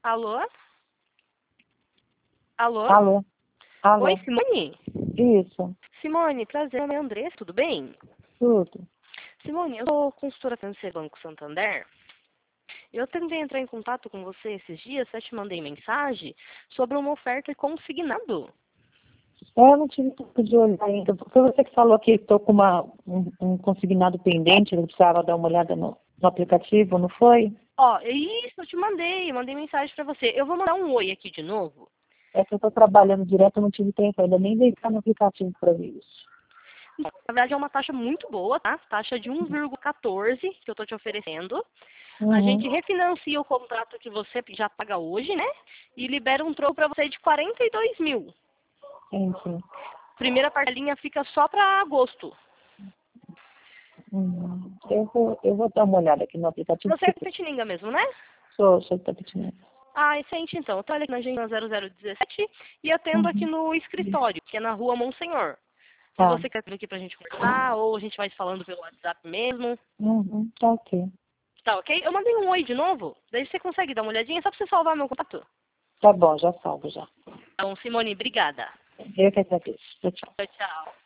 Alô? Alô? Alô? Alô? Oi, Simone? Isso, Simone, prazer, meu nome é Andressa, tudo bem? tudo. Simone, eu sou consultora financeira do Banco Santander. Eu tentei entrar em contato com você esses dias, até te mandei mensagem sobre uma oferta consignado. Eu não tive tempo de olhar ainda, porque você que falou que estou com um consignado pendente, eu precisava dar uma olhada no aplicativo, não foi? Ó, isso, eu te mandei mensagem pra você. Eu vou mandar um oi aqui de novo. É que eu estou trabalhando direto, eu não tive tempo ainda nem de entrar no aplicativo para ver isso. Na verdade, é uma taxa muito boa, tá? Taxa de 1,14 que eu tô te oferecendo. A Uhum. gente refinancia o contrato que você já paga hoje, né? E libera um troco pra você de 42 mil. Entendi. Primeira parcelinha fica só para agosto. Uhum. Eu vou dar uma olhada aqui no aplicativo, Você é porque Petininga mesmo, né? sou Tapetininga. Ah, excelente então. Eu trabalho aqui na agenda 0017 e atendo aqui Uhum. no escritório, que é na rua Monsenhor. Se Tá. você quer vir aqui pra gente conversar, ou a gente vai se falando pelo WhatsApp mesmo. Uhum. Tá ok. Tá ok? Eu mandei um oi de novo, daí você consegue dar uma olhadinha, só pra você salvar meu contato. Tá bom, já salvo já. Então, Simone, obrigada. Eu que agradeço. Tchau, tchau. Tchau, tchau.